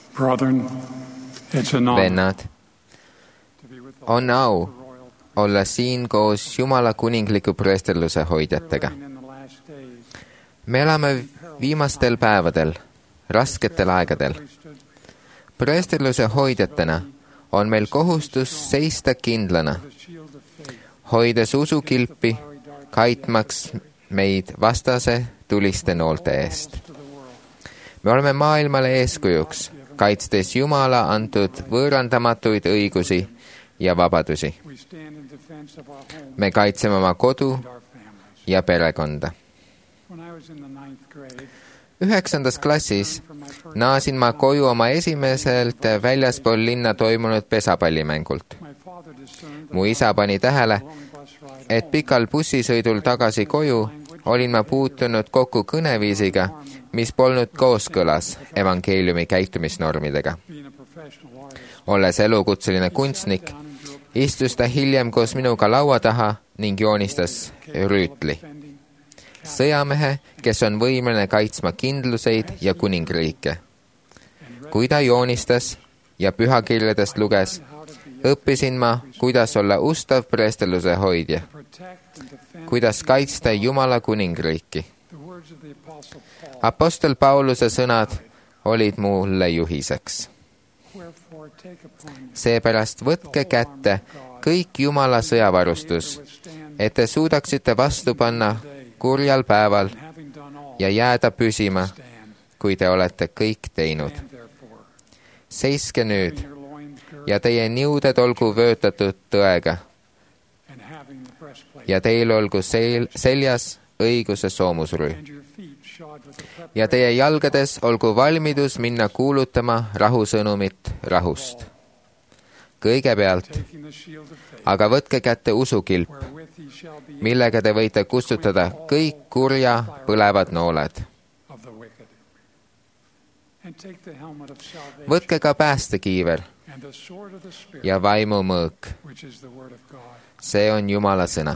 Vennad, on au olla siin koos Jumala kuningliku preesterluse hoidjatega. Me elame viimastel päevadel, rasketel aegadel. Preesterluse hoidjatena on meil kohustus seista kindlana, hoides usukilpi, kaitmaks meid vastase tuliste noolte eest. Me oleme maailmale eeskujuks, kaitstes Jumala antud võõrandamatuid õigusi ja vabadusi. Me kaitseme oma kodu ja perekonda. 9. klassis naasin ma koju oma esimeselt väljaspool linna toimunud pesapallimängult. Mu isa pani tähele, et pikal bussisõidul tagasi koju olin ma puutunud kokku kõneviisiga, mis polnud kooskõlas evangeeliumi käitumisnormidega. Olles elukutseline kunstnik, istus ta hiljem koos minuga laua taha ning joonistas rüütli. Sõjamehe, kes on võimeline kaitsma kindluseid ja kuningriike. Kui ta joonistas ja pühakirjadest luges, õppisin ma, kuidas olla ustav preesterluse hoidja, kuidas kaitsta Jumala kuningriiki. Apostel Pauluse sõnad olid mulle juhiseks. Seepärast võtke kätte kõik Jumala sõjavarustus, et te suudaksite vastu panna kurjal päeval ja jääda püsima, kui te olete kõik teinud. Seiske nüüd ja teie niuded olgu vöötatud tõega ja teil olgu seljas õiguse soomusrüü ja teie jalgades olgu valmidus minna kuulutama rahusõnumit rahust. Kõigepealt aga võtke kätte usukilp, millega te võite kustutada kõik kurja põlevad nooled. Võtke ka päästekiiver ja vaimu mõõk. See on Jumala sõna.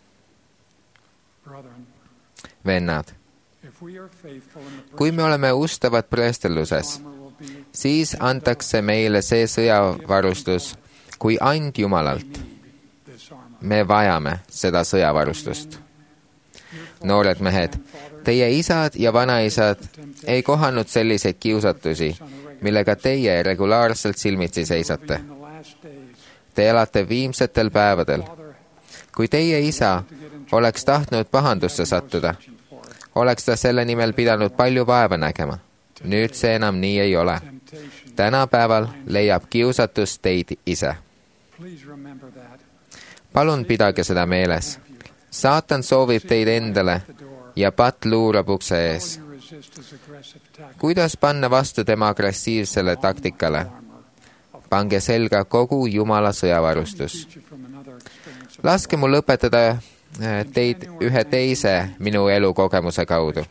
Vennad, kui me oleme ustavad preesterluses, siis antakse meile see sõjavarustus kui and Jumalalt. Me vajame seda sõjavarustust. Noored mehed, teie isad ja vanaisad ei kohanud selliseid kiusatusi, millega teie regulaarselt silmitsi seisate. Te elate viimsetel päevadel. Kui teie isa oleks tahtnud pahandusse sattuda, oleks ta selle nimel pidanud palju vaeva nägema. Nüüd see enam nii ei ole. Tänapäeval leiab kiusatus teid ise. Palun pidage seda meeles. Saatan soovib teid endale ja patt luurab ukse ees. Kuidas panna vastu tema agressiivsele taktikale? Pange selga kogu Jumala sõjavarustus. Laske mul õpetada teid ühe teise minu elukogemuse kaudu.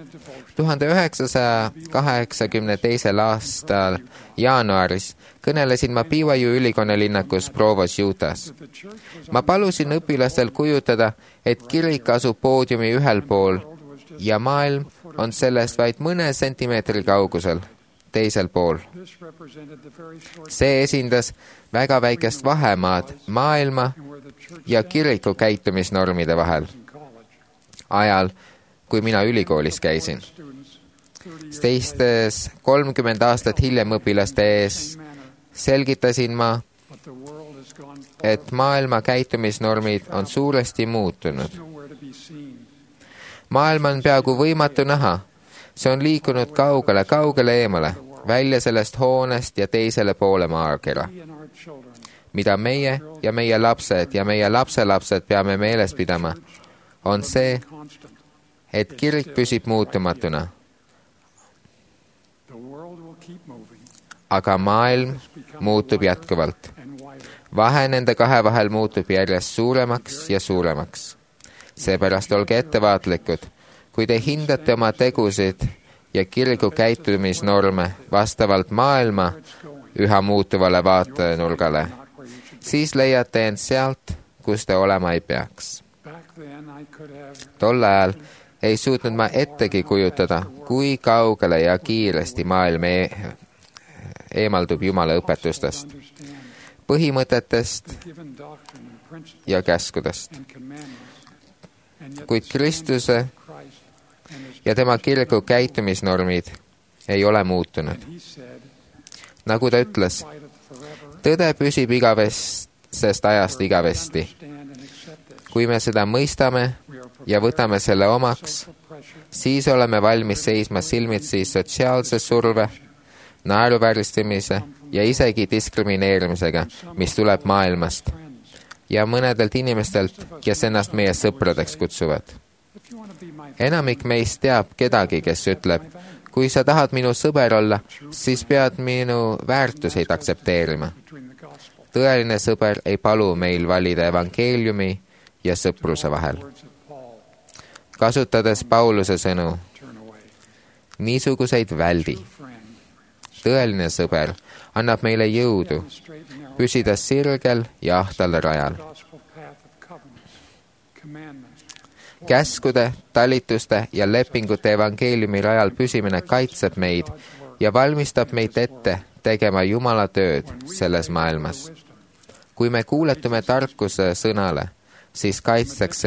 1982. aastal jaanuaris kõnelesin ma BYU ülikoolilinnakus Provos, Utah's. Ma palusin õpilastel kujutada, et kirik asub poodiumi ühel pool ja maailm on sellest vaid mõne sentimeetri kaugusel, teisel pool. See esindas väga väikest vahemaad maailma ja kiriku käitumisnormide vahel. Ajal, kui mina ülikoolis käisin. Seistes 30 aastat hiljem õpilaste ees selgitasin ma, et maailma käitumisnormid on suuresti muutunud. Maailma on peaaegu võimatu näha. See on liikunud kaugele eemale, välja sellest hoonest ja teisele poole maakera. Mida meie ja meie lapsed ja meie lapselapsed peame meeles pidama, on see, et kirik püsib muutumatuna. Aga maailm muutub jätkuvalt. Vahe nende kahe vahel muutub järjest suuremaks ja suuremaks. Seepärast olge ettevaatlikud, kui te hindate oma tegusid ja kiriku käitumisnorme vastavalt maailma üha muutuvale vaatenurgale, siis leiate end sealt, kus te olema ei peaks. Tol ajal ei suutnud ma ettegi kujutada, kui kaugele ja kiiresti maailm eemaldub Jumala õpetustest, põhimõtetest ja käskudest. Kuid Kristuse ja tema kiriku käitumisnormid ei ole muutunud. Nagu ta ütles, tõde püsib igavesest ajast igavesti. Kui me seda mõistame ja võtame selle omaks, siis oleme valmis seisma silmitsi sotsiaalse surve, naeruvääristamise ja isegi diskrimineerimisega, mis tuleb maailmast ja mõnedelt inimestelt, kes ennast meie sõpradeks kutsuvad. Enamik meist teab kedagi, kes ütleb, kui sa tahad minu sõber olla, siis pead minu väärtuseid aktsepteerima. Tõeline sõber ei palu meil valida evangeeliumi ja sõpruse vahel. Kasutades Pauluse sõnu, niisuguseid väldi. Tõeline sõber annab meile jõudu, püsida sirgel ja ahtal rajal. Käskude, talituste ja lepingute evangeeliumi rajal püsimine kaitseb meid ja valmistab meid ette tegema Jumala tööd selles maailmas. Kui me kuuletume tarkuse sõnale, siis kaitstakse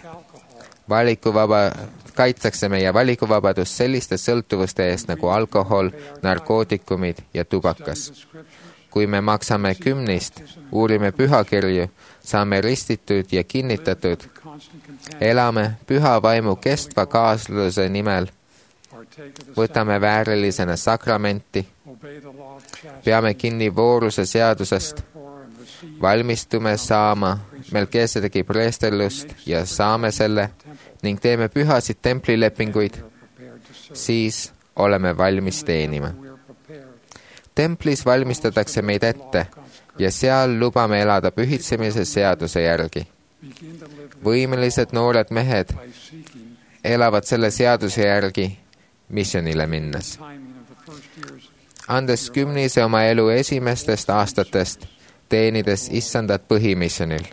meie valikuvabadus selliste sõltuvuste eest nagu alkohol, narkootikumid ja tubakas. Kui me maksame 10, uurime pühakirju, saame ristitud ja kinnitatud, elame püha vaimu kestva kaasluse nimel, võtame väärilisena sakramenti, peame kinni vooruse seadusest, valmistume saama Melkisedeki preesterlust ja saame selle ning teeme pühasid templilepinguid, siis oleme valmis teenima. Templis valmistatakse meid ette ja seal lubame elada pühitsemise seaduse järgi. Võimelised noored mehed elavad selle seaduse järgi missionile minnes. Andes 10 oma elu esimestest aastatest, teenides issandat põhimissionil.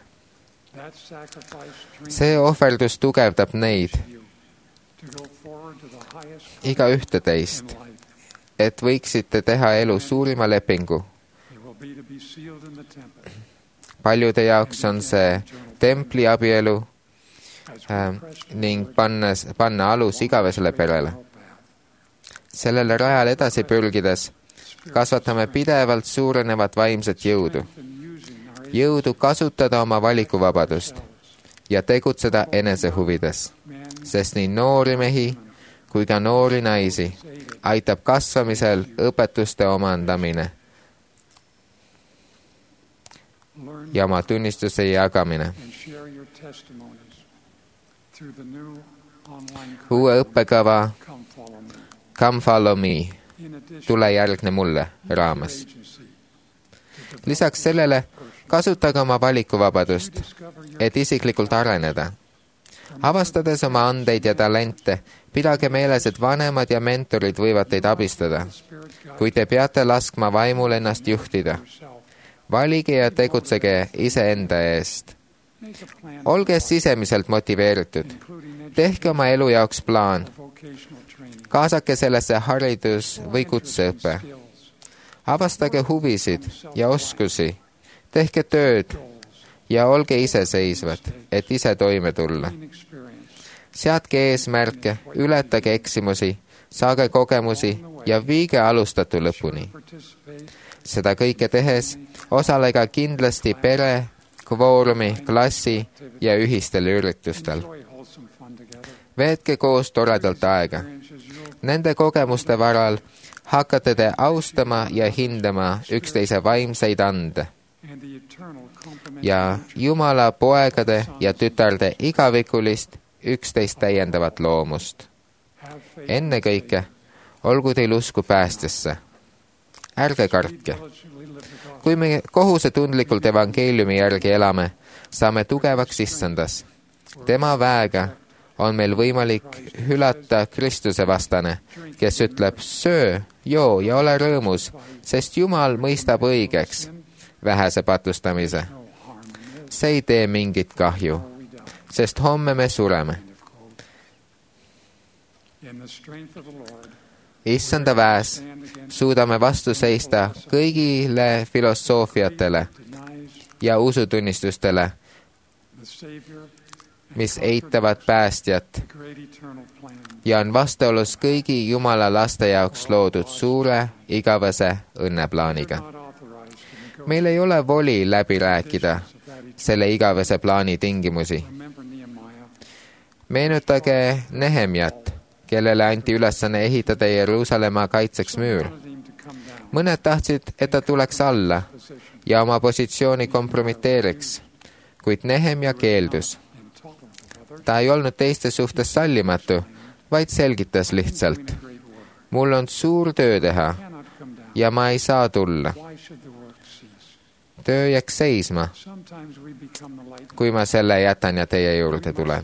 See ohverdus tugevdab neid, igaühte teist, et võiksite teha elu suurima lepingu. Paljude jaoks on see templi abielu ning panna alus igavesele perele. Sellele rajal edasi pürgides kasvatame pidevalt suurenevat vaimset jõudu. Jõudu kasutada oma valikuvabadust ja tegutseda enese huvides, sest nii noori mehi kui ka noori naisi aitab kasvamisel õpetuste omandamine ja oma tunnistuse jagamine. Uue õppekava Come Follow Me, tule järgne mulle raames. Lisaks sellele kasutage oma valikuvabadust, et isiklikult areneda. Avastades oma andeid ja talente, pidage meeles, et vanemad ja mentorid võivad teid abistada, kui te peate laskma vaimul ennast juhtida. Valige ja tegutsege iseenda eest. Olge sisemiselt motiveeritud. Tehke oma elu jaoks plaan. Kaasake sellesse haridus- või kutseõppe. Avastage huvisid ja oskusi. Tehke tööd ja olge iseseisvad, et ise toime tulla. Seadke eesmärke, ületage eksimusi, saage kogemusi ja viige alustatu lõpuni. Seda kõike tehes osalega kindlasti pere, kvoorumi, klassi ja ühistel üritustel. Veetke koos toredalt aega. Nende kogemuste varal hakkate te austama ja hindama üksteise vaimseid ande ja Jumala poegade ja tütarde igavikulist üksteist täiendavat loomust. Ennekõike olgu teil usku päästesse. Ärge kartke. Kui me kohusetundlikult evangeeliumi järgi elame, saame tugevaks issandas. Tema väega on meil võimalik hülata Kristuse vastane, kes ütleb, söö, joo ja ole rõõmus, sest Jumal mõistab õigeks vähese patustamise. See ei tee mingit kahju, sest homme me sureme. issanda väes suudame vastu seista kõigile filosoofiatele ja usutunnistustele, mis eitavad päästjat ja on vastuolus kõigi Jumala laste jaoks loodud suure igavese õnneplaaniga. Meil ei ole voli läbi rääkida selle igavese plaani tingimusi. Meenutage Nehemjat, kellele anti ülesanne ehitada Jeruusalemma kaitseks müür. Mõned tahtsid, et ta tuleks alla ja oma positsiooni kompromiteeriks, kuid Nehemja keeldus. Ta ei olnud teiste suhtes sallimatu, vaid selgitas lihtsalt: mul on suur töö teha ja ma ei saa tulla. Töö jääks seisma, kui ma selle jätan ja teie juurde tulen.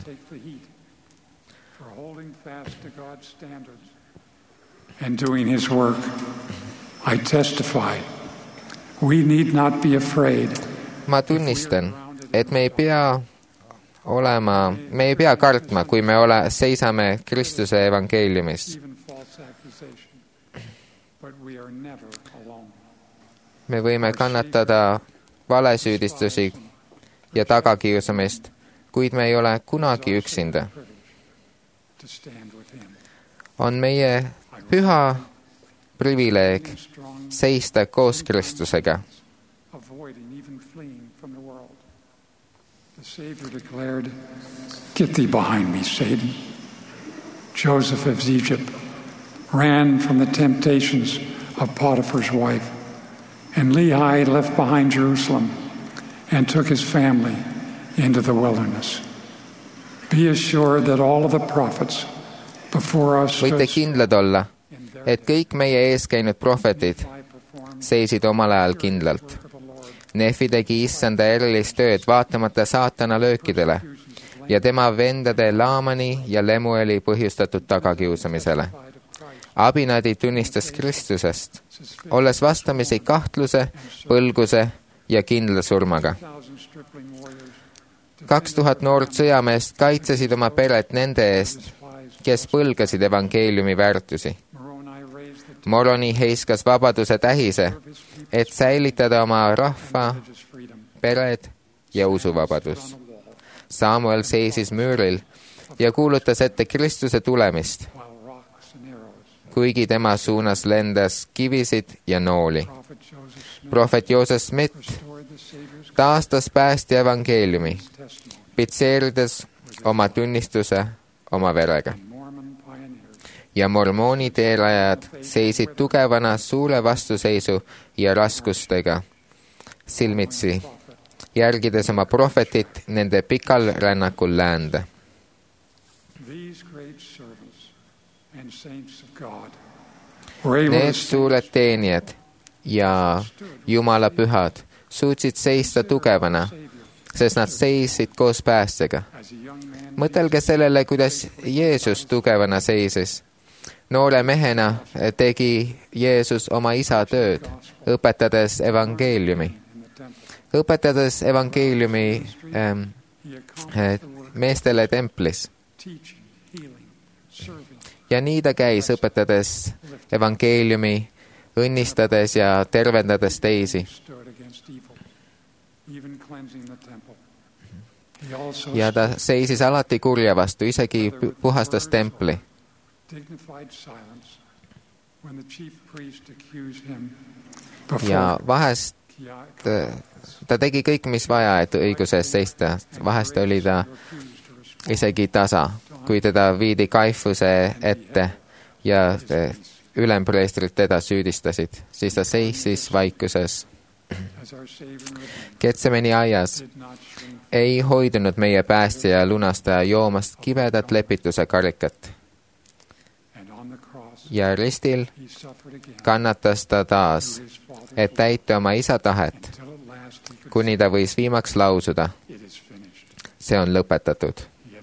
And doing his work, I testify, we need not be afraid. Ma tunnistan, et me ei pea kartma, kui me seisame Kristuse evangeeliumis. Me võime kannatada valesüüdistusi ja tagakiusamist, kuid me ei ole kunagi üksinda. On meie püha privileeg seista koos Kristusega. The Savior declared, "Get thee behind me, Satan." Joseph of Egypt ran from the temptations of Potiphar's wife, and Lehi left behind Jerusalem and took his family into the wilderness. Be assured that all of the prophets before us Võite kindlad olla, et kõik meie ees käinud prohvetid seisid omal ajal kindlalt. Nefi tegi issanda erilist tööd vaatamata saatana löökidele ja tema vendade Laamani ja Lemueli põhjustatud tagakiusamisele. Abinadi tunnistas Kristusest, olles vastamisi kahtluse, põlguse ja kindla surmaga. 2000 noort sõjameest kaitsesid oma peret nende eest, kes põlgasid evangeeliumi väärtusi. Moroni heiskas vabaduse tähise, et säilitada oma rahva, pered ja usuvabadus. Samuel seisis müüril ja kuulutas ette Kristuse tulemist, kuigi tema suunas lendas kivisid ja nooli. Prohvet Joseph Smith taastas päästja evangeeliumi, pitseerides oma tunnistuse oma verega. Ja mormooni teerajad seisid tugevana suure vastuseisu ja raskustega silmitsi, järgides oma prohvetit nende pikal rännakul läände. Need suured teenijad ja Jumala pühad suutsid seista tugevana, sest nad seisid koos päästjaga. Mõtelge sellele, kuidas Jeesus tugevana seisis. Noore mehena tegi Jeesus oma isa tööd, õpetades evangeeliumi. Õpetades evangeeliumi meestele templis. Ja nii ta käis, õpetades evangeeliumi, õnnistades ja tervendades teisi. Ja ta seisis alati kurja vastu, isegi puhastas templi. Ja vahest ta tegi kõik, mis vaja, et õiguse eest seista. Vahest oli ta isegi tasa, kui teda viidi Kaifuse ette ja ülempreestrid teda süüdistasid, siis ta seisis vaikuses. Getsemani aias ei hoidunud meie päästja ja lunastaja joomast kibedat lepituse karikat. Ja ristil kannatas ta taas, et täita oma isa tahet, kuni ta võis viimaks lausuda: see on lõpetatud.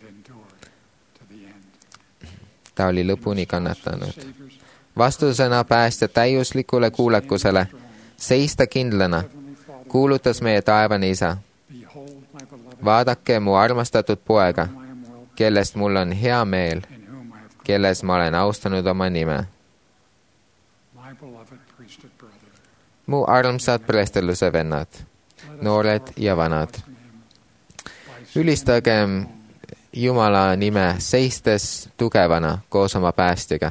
Ta oli lõpuni kannatanud. Vastusena päästja täiuslikule kuulekusele seista kindlana kuulutas meie taevane isa: vaadake mu armastatud poega, kellest mul on hea meel, kelles ma olen austanud oma nime. mu armsad preesterluse vennad, noored ja vanad. Ülistagem Jumala nime seistes tugevana koos oma päästjaga,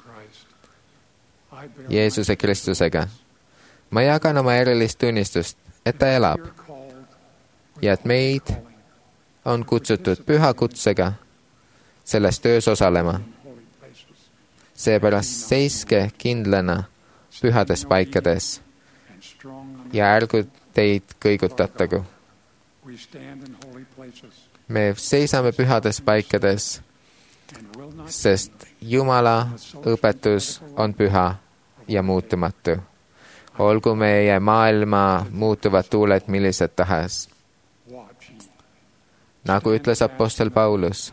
Jeesuse Kristusega. Ma jagan oma erilist tunnistust, et ta elab ja et meid on kutsutud püha kutsega selles töös osalema. Seepärast seiske kindlana pühades paikades ja ärgu teid kõigutatagu. Me seisame pühades paikades, sest Jumala õpetus on püha ja muutumatu. Olgu meie maailma muutuvad tuuled millised tahes. Nagu ütles apostel Paulus,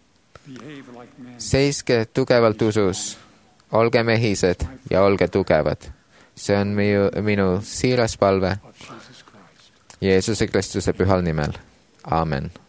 seiske tugevalt usus, olge mehised ja olge tugevad. See on minu siiras palve Jeesuse Kristuse pühal nimel. Aamen.